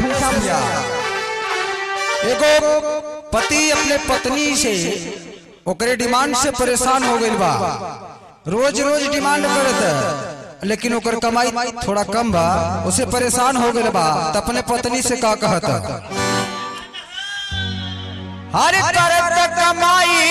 घनश्यामिया एगो पति अपने पत्नी से ओकरे डिमांड से परेशान हो गइल बा। रोज रोज डिमांड करत लेकिन ओकर कमाई थोड़ा कम बा, उसे परेशान हो गइल बा। त अपने पत्नी से का कहत, हर करत कमाई,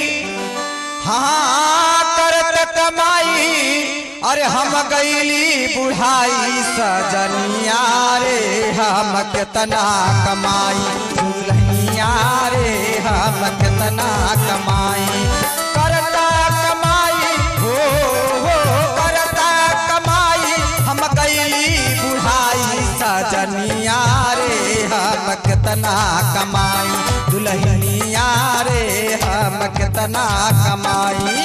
हाँ करत कमाई, अरे हम गईली बुढ़ाई सजनिया रे हम कितना कमाई, दुल्हनिया रे हम कितना कमाई। करता कमाई हो करता कमाई, हम गईली बुढ़ाई सजनिया रे हम कितना कमाई, दुल्हनिया रे हम कितना कमाई।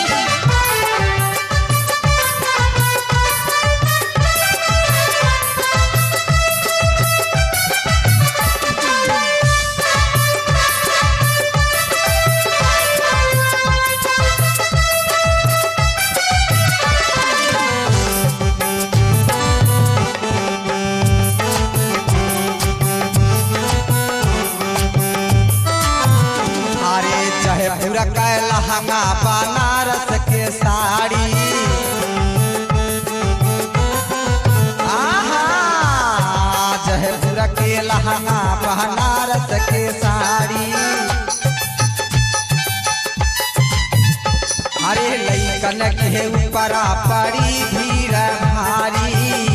पूरा का लहंगा बनारस के साड़ी, जयपुर के लहंगा बनारस के साड़ी। अरे लइकन के ऊपर पड़ी भीड़ भारी,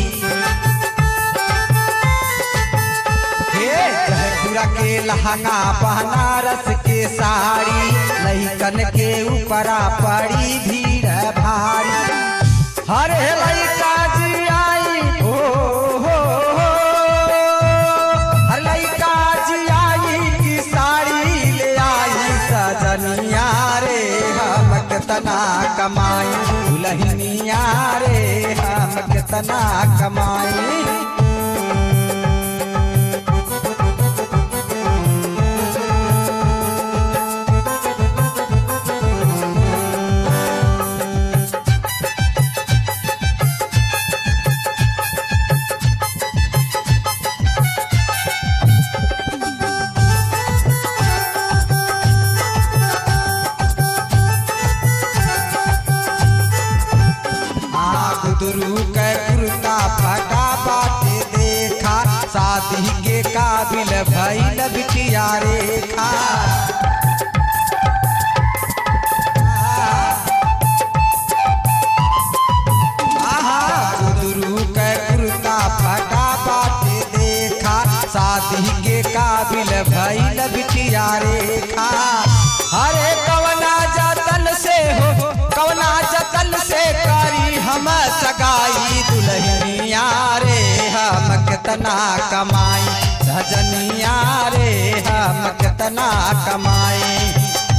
के लहंगा बनारस के साड़ी, लइकन के ऊपर पड़ी भीड़ भारी। हरे लइका जी आई हो हर लइका जी आई की साड़ी ले आई सजनिया रे हम कितना कमाई, दुल्हनिया रे हम कितना कमाई। गुरु के कुर्ता फटा बाटे देखा, शादी के काबिल भइल बिटिया रेखा। गुरु के कुर्ता फटा बाटे देखा, शादी के काबिल भइल बिटिया रेखा। हरे कवना जतन से हो कवना जतन से करी हम सगाई, दुल्हनिया रे हम कितना कमाई, सजनिया रे हम कितना कमाई।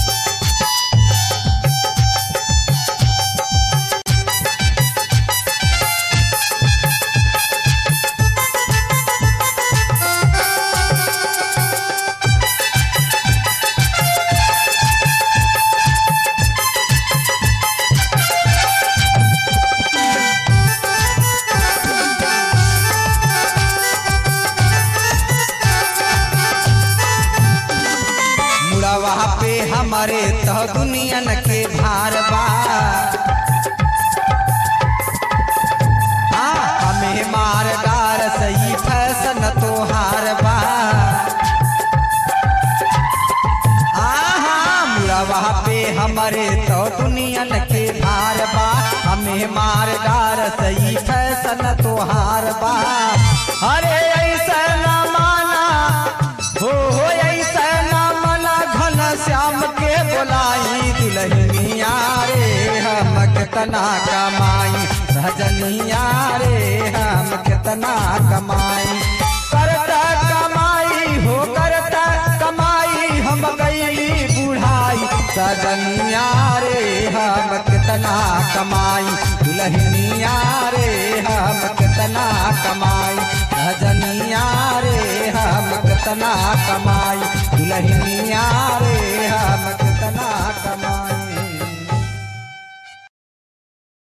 पे हमारे तो दुनियन के भार बा, हमें मार डार सही फैशन तो हार बा। मुड़वा पे हमारे तो दुनियन के भार बा, हमें मार डार सही फैशन तो हार बा। अरे ऐसा न माना हो ऐसा न माना घनश्याम के बोलाई, दुल्हनिया रे हम कितना कमाई, सजनिया रे हम कितना कमाई। करता कमाई हो करता कमाई, हम गईली बुढ़ाई सजनिया रे हम कितना कमाई, दुल्हनिया रे हम कितना कमाई, सजनिया रे हम कितना कमाई, दुल्हनिया रे हम कितना कमाई।